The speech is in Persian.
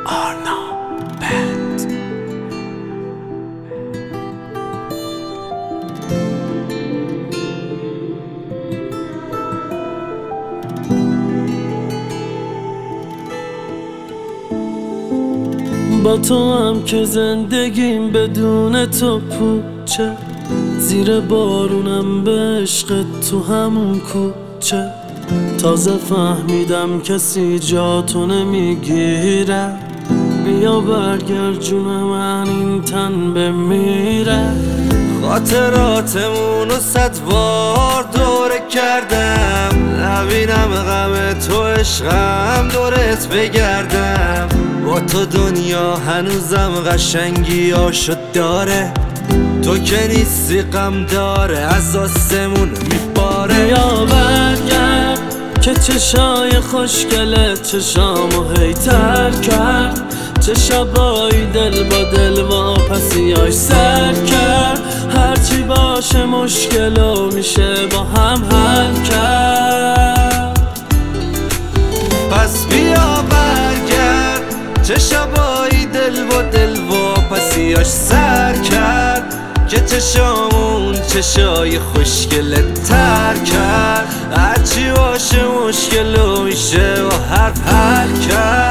آرنا بند. با تو هم که زندگیم بدون تو پوچه، زیر بارونم به عشق تو همون کوچه. تازه فهمیدم کسی جا تو نمیگیره، بیا برگرد جون من این تن بمیره. خاطراتمونو 100 بار دوره کردم، نبینم غم تو عشقم دورت بگردم. با تو دنیا هنوزم قشنگیاشو داره، تو که نیستی غم داره از آسمون میباره. یا برگرد که چشای خوشگلت چشامو هیتر کرد، چه شبایی دل با دل واپسیاش سر کرد. هرچی باشه مشکلو میشه با هم حل کرد. پس بیا برگرد، چه شبایی دل با دل واپسیاش سر کرد، که چشامون چشای خوشگلت تر کرد. هرچی باشه مشکلو میشه با حرف حل کرد.